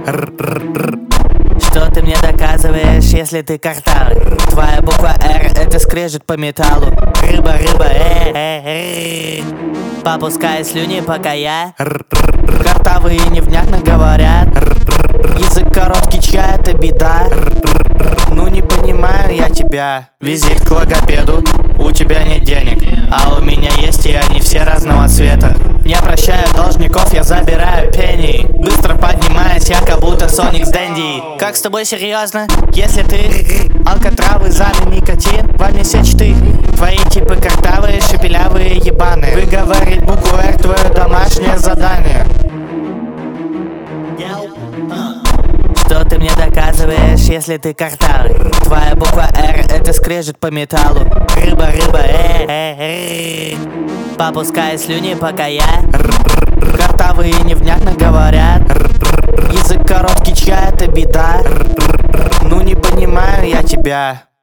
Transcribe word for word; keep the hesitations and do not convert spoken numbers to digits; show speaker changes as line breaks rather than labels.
Что ты мне доказываешь, если ты картавый? Твоя буква Р — это скрежет по металлу. Рыба, рыба, э, э, э. Попускай слюни, пока я картавые невнятно говорят. Язык короткий, чья это беда? Ну не понимаю я тебя. Визит к логопеду, у тебя нет денег, а у меня есть, и они все разного цвета. Не прощаю должников, я забираю пенни. Быстро поднимаюсь, я как будто Соник с Дэнди. Как с тобой серьезно? Если ты алкотравы, заны, никотин, во мне сечты. Твои типы картавые, шепелявые ебаны. Выговорить букву Р — твое домашнее задание. Что ты мне доказываешь, если ты картавый? Твоя буква Р — это скрежет по металлу. Рыба, рыба, э, э, э. Попускай слюни, пока я картавые невнятно говорят. Язык короткий, чья это беда? Ну не понимаю я тебя.